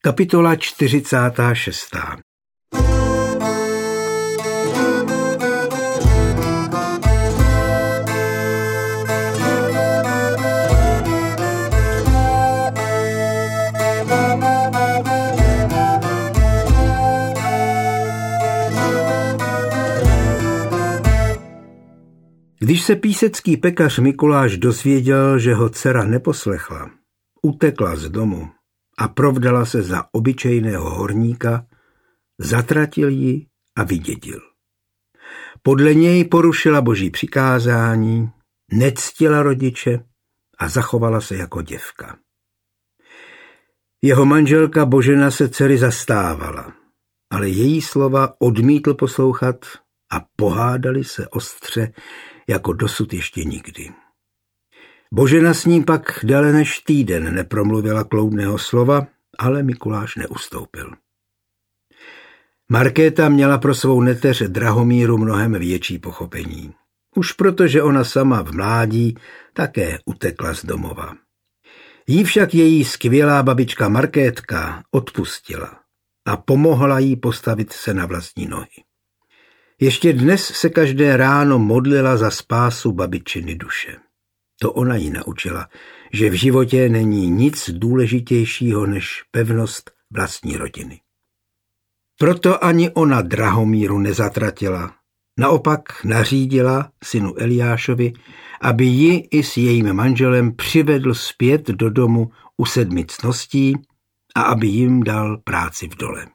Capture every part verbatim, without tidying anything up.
Kapitola čtyřicátá šestá. Když se písecký pekař Mikuláš dozvěděl, že ho dcera neposlechla, utekla z domu a provdala se za obyčejného horníka, zatratil ji a vydědil. Podle něj porušila boží přikázání, nectila rodiče a zachovala se jako děvka. Jeho manželka Božena se dcery zastávala, ale její slova odmítl poslouchat a pohádali se ostře, jako dosud ještě nikdy. Božena s ním pak déle než týden nepromluvila kloudného slova, ale Mikuláš neustoupil. Markéta měla pro svou neteř Drahomíru mnohem větší pochopení. Už protože ona sama v mládí také utekla z domova. Jí však její skvělá babička Markétka odpustila a pomohla jí postavit se na vlastní nohy. Ještě dnes se každé ráno modlila za spásu babičiny duše. To ona ji naučila, že v životě není nic důležitějšího než pevnost vlastní rodiny. Proto ani ona Drahomíru nezatratila. Naopak nařídila synu Eliášovi, aby ji i s jejím manželem přivedl zpět do domu u sedmi ctností a aby jim dal práci v dole.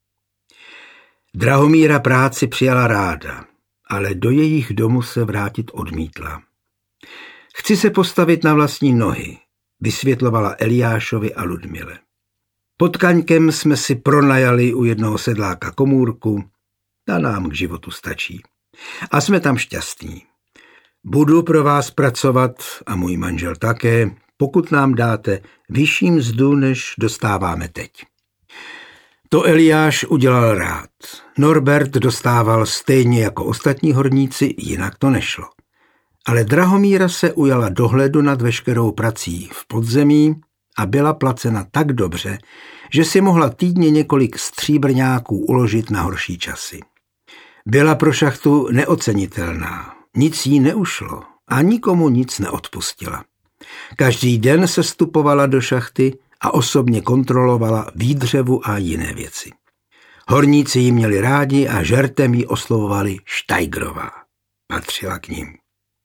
Drahomíra práci přijala ráda, ale do jejich domu se vrátit odmítla. Chci se postavit na vlastní nohy, vysvětlovala Eliášovi a Ludmile. Pod Kaňkem jsme si pronajali u jednoho sedláka komůrku, ta nám k životu stačí. A jsme tam šťastní. Budu pro vás pracovat a můj manžel také, pokud nám dáte vyšší mzdu, než dostáváme teď. To Eliáš udělal rád. Norbert dostával stejně jako ostatní horníci, jinak to nešlo. Ale Drahomíra se ujala dohledu nad veškerou prací v podzemí a byla placena tak dobře, že si mohla týdně několik stříbrňáků uložit na horší časy. Byla pro šachtu neocenitelná, nic jí neušlo a nikomu nic neodpustila. Každý den se vstupovala do šachty a osobně kontrolovala výdřevu a jiné věci. Horníci ji měli rádi a žertem ji oslovovali Štajgrová. Patřila k ním.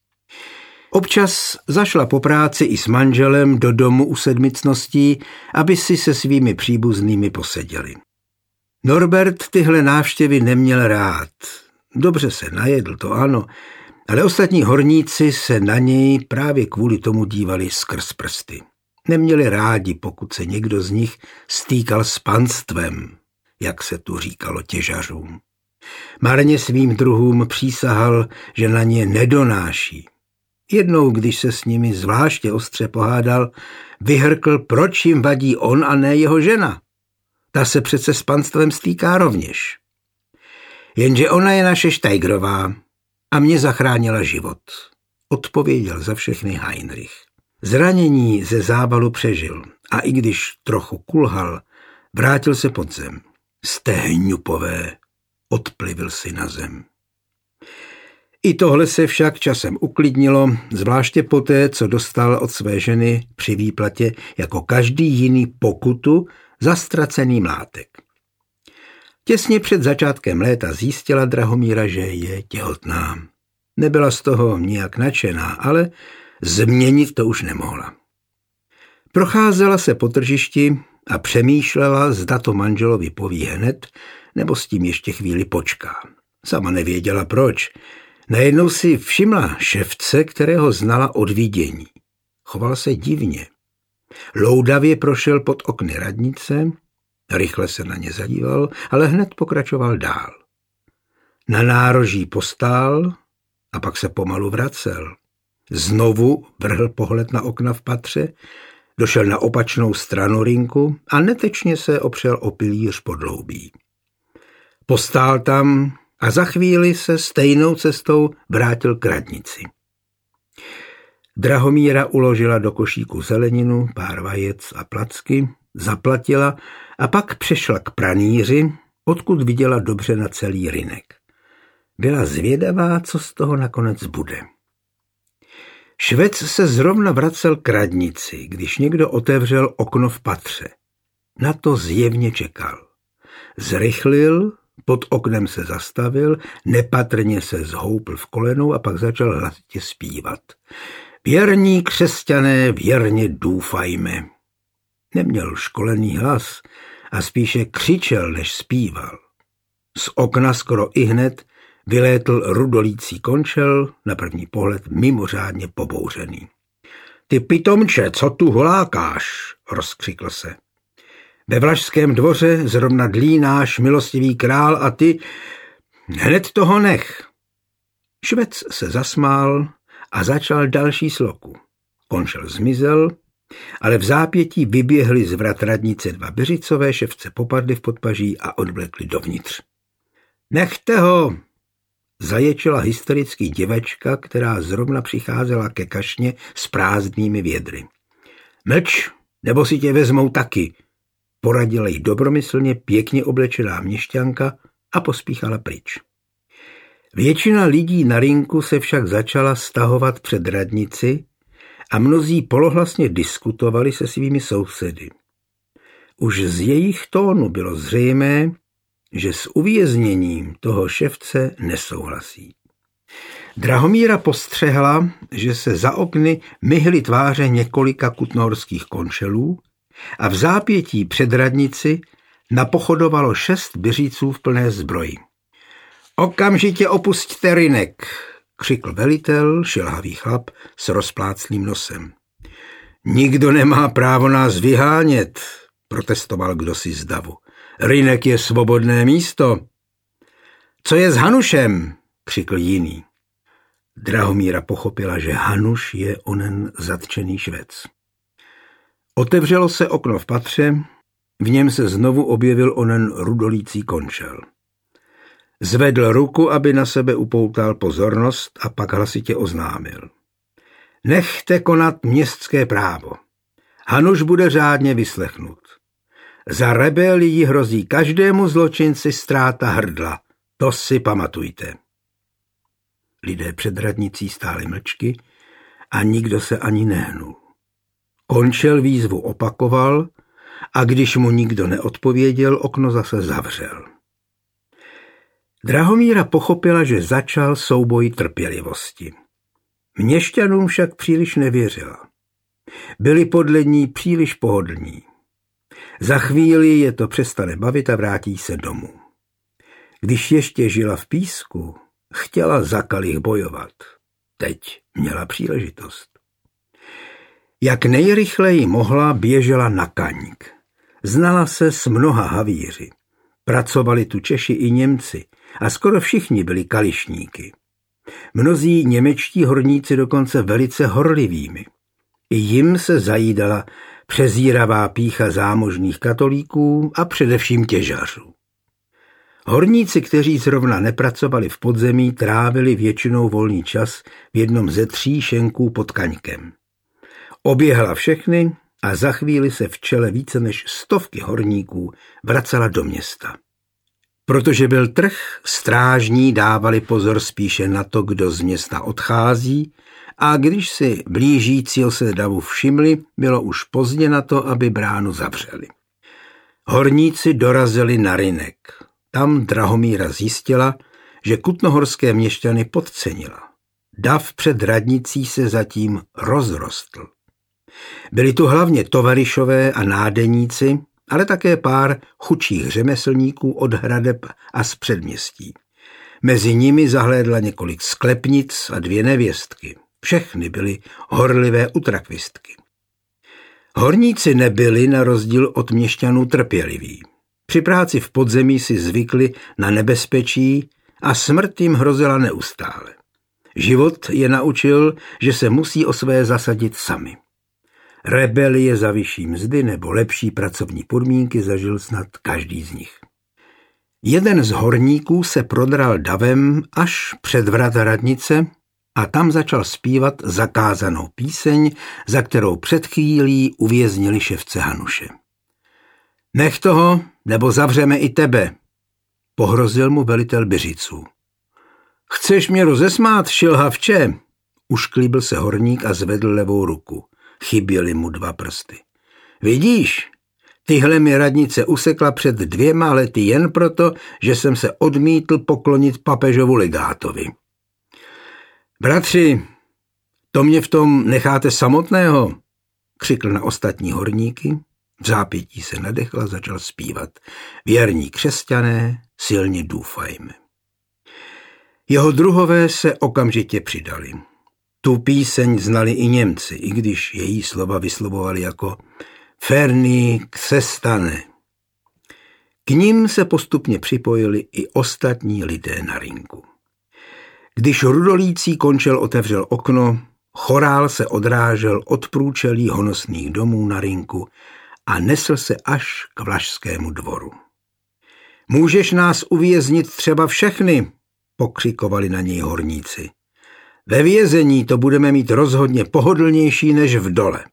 Občas zašla po práci i s manželem do domu u sedmi ctností, aby si se svými příbuznými poseděli. Norbert tyhle návštěvy neměl rád. Dobře se najedl, to ano, ale ostatní horníci se na něj právě kvůli tomu dívali skrz prsty. Neměli rádi, pokud se někdo z nich stýkal s panstvem, jak se tu říkalo těžařům. Marně svým druhům přísahal, že na ně nedonáší. Jednou, když se s nimi zvláště ostře pohádal, vyhrkl, proč jim vadí on a ne jeho žena. Ta se přece s panstvem stýká rovněž. Jenže ona je naše Štajgrová a mě zachránila život, odpověděl za všechny Heinrich. Zranění ze závalu přežil a i když trochu kulhal, vrátil se pod zem. Jste hňupové, odplivil si na zem. I tohle se však časem uklidnilo, zvláště poté, co dostal od své ženy při výplatě jako každý jiný pokutu za ztracený mlátek. Těsně před začátkem léta zjistila Drahomíra, že je těhotná. Nebyla z toho nijak nadšená, ale změnit to už nemohla. Procházela se po tržišti a přemýšlela, zda to manželovi poví hned, nebo s tím ještě chvíli počká. Sama nevěděla proč. Najednou si všimla ševce, kterého znala od vidění. Choval se divně. Loudavě prošel pod okny radnice, rychle se na ně zadíval, ale hned pokračoval dál. Na nároží postál a pak se pomalu vracel. Znovu vrhl pohled na okna v patře, došel na opačnou stranu rynku a netečně se opřel o pilíř podloubí. Postál tam a za chvíli se stejnou cestou vrátil k radnici. Drahomíra uložila do košíku zeleninu, pár vajec a placky, zaplatila A pak přešla k pranýři, odkud viděla dobře na celý rynek. Byla zvědavá, co z toho nakonec bude. Švec se zrovna vracel k radnici, když někdo otevřel okno v patře. Na to zjevně čekal. Zrychlil, pod oknem se zastavil, nepatrně se zhoupl v kolenou a pak začal hlasitě zpívat. Věrní křesťané, věrně doufajme. Neměl školený hlas a spíše křičel, než zpíval. Z okna skoro ihned vylétl rudolící končel, na první pohled mimořádně pobouřený. Ty pitomče, co tu holákáš? Rozkřikl se. Ve Vlašském dvoře zrovna dlí náš milostivý král a ty hned toho nech. Švec se zasmál a začal další sloku. Končel zmizel, ale v zápětí vyběhli z vrat radnice dva Beřicové, ševce popadli v podpaží a odvlekli dovnitř. Nechte ho! Zaječela hysterický děvečka, která zrovna přicházela ke kašně s prázdnými vědry. Mlč, nebo si tě vezmou taky, poradila jí dobromyslně pěkně oblečená měšťanka a pospíchala pryč. Většina lidí na rynku se však začala stahovat před radnici a mnozí polohlasně diskutovali se svými sousedy. Už z jejich tónu bylo zřejmé, že s uvězněním toho ševce nesouhlasí. Drahomíra postřehla, že se za okny myhly tváře několika kutnohorských končelů a v zápětí před radnici napochodovalo šest Beříců v plné zbroji. Okamžitě opusťte rynek, křikl velitel, šilhavý chlap s rozpláclým nosem. Nikdo nemá právo nás vyhánět, protestoval kdosi z davu. Rynek je svobodné místo. Co je s Hanušem? Křikl jiný. Drahomíra pochopila, že Hanuš je onen zatčený Švec. Otevřelo se okno v patře, v něm se znovu objevil onen rudolící končel. Zvedl ruku, aby na sebe upoutal pozornost a pak hlasitě oznámil. Nechte konat městské právo. Hanuš bude řádně vyslechnut. Za rebelii hrozí každému zločinci ztráta hrdla. To si pamatujte. Lidé před radnicí stáli mlčky a nikdo se ani nehnul. Končel výzvu opakoval a když mu nikdo neodpověděl, okno zase zavřel. Drahomíra pochopila, že začal souboj trpělivosti. Měšťanům však příliš nevěřila. Byli podle ní příliš pohodlní. Za chvíli je to přestane bavit a vrátí se domů. Když ještě žila v Písku, chtěla za kalich bojovat. Teď měla příležitost. Jak nejrychleji mohla, běžela na Kaňk. Znala se s mnoha havíři. Pracovali tu Češi i Němci a skoro všichni byli kališníky. Mnozí němečtí horníci dokonce velice horlivými. I jim se zajídala přezíravá pýcha zámožných katolíků a především těžařů. Horníci, kteří zrovna nepracovali v podzemí, trávili většinou volný čas v jednom ze tří šenků pod Kaňkem. Oběhla všechny a za chvíli se v čele více než stovky horníků vracela do města. Protože byl trh, strážní dávali pozor spíše na to, kdo z města odchází, a když si blížícího se davu všimli, bylo už pozdě na to, aby bránu zavřeli. Horníci dorazili na rynek. Tam Drahomíra zjistila, že kutnohorské měšťany podcenila. Dav před radnicí se zatím rozrostl. Byli tu hlavně tovarišové a nádeníci, ale také pár chudších řemeslníků od hradeb a z předměstí. Mezi nimi zahlédla několik sklepnic a dvě nevěstky. Všechny byly horlivé utrakvistky. Horníci nebyli na rozdíl od měšťanů trpěliví. Při práci v podzemí si zvykli na nebezpečí a smrt jim hrozila neustále. Život je naučil, že se musí o své zasadit sami. Rebelie za vyšší mzdy nebo lepší pracovní podmínky zažil snad každý z nich. Jeden z horníků se prodral davem až před vrata radnice a tam začal zpívat zakázanou píseň, za kterou před chvílí uvěznili ševce Hanuše. Nech toho, nebo zavřeme i tebe, pohrozil mu velitel Byřiců. Chceš mě rozesmát, šilhavče? Ušklíbil se horník a zvedl levou ruku. Chyběly mu dva prsty. Vidíš, tyhle mi radnice usekla před dvěma lety jen proto, že jsem se odmítl poklonit papežovu legátovi. Bratři, to mě v tom necháte samotného, křikl na ostatní horníky. V zápětí se nadechl a začal zpívat. Věrní křesťané, silně doufajme. Jeho druhové se okamžitě přidali. Tu píseň znali i Němci, i když její slova vyslovovali jako Ferný křestane. K nim se postupně připojili i ostatní lidé na rynku. Když Rudolící končil otevřel okno, chorál se odrážel od průčelí honosných domů na rynku a nesl se až k Vlašskému dvoru. Můžeš nás uvěznit třeba všechny, pokřikovali na něj horníci. Ve vězení to budeme mít rozhodně pohodlnější než v dole.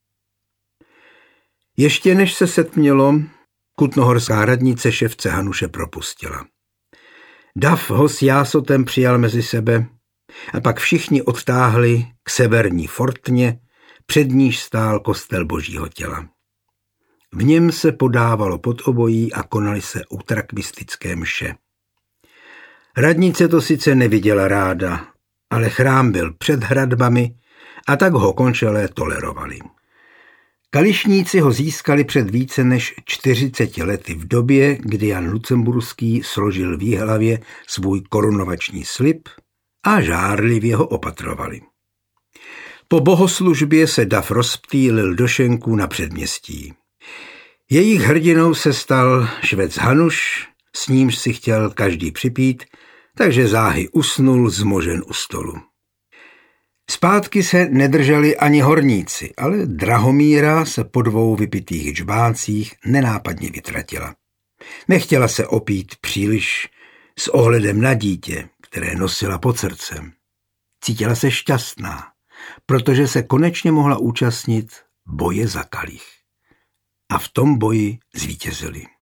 Ještě než se setmělo, kutnohorská radnice ševce Hanuše propustila. Dav ho s jásotem přijal mezi sebe a pak všichni odtáhli k severní fortně, před níž stál kostel Božího těla. V něm se podávalo pod obojí a konaly se utrakvistické mše. Radnice to sice neviděla ráda, ale chrám byl před hradbami a tak ho končelé tolerovali. Kališníci ho získali před více než čtyřiceti lety v době, kdy Jan Lucemburský složil v Jihlavě svůj korunovační slib a žárlivě ho opatrovali. Po bohoslužbě se dav rozptýlil do šenků na předměstí. Jejich hrdinou se stal švec Hanuš, s nímž si chtěl každý připít, takže záhy usnul zmožen u stolu. Zpátky se nedrželi ani horníci, ale Drahomíra se po dvou vypitých džbácích nenápadně vytratila. Nechtěla se opít příliš s ohledem na dítě, které nosila pod srdcem. Cítila se šťastná, protože se konečně mohla účastnit boje za kalich. A v tom boji zvítězili.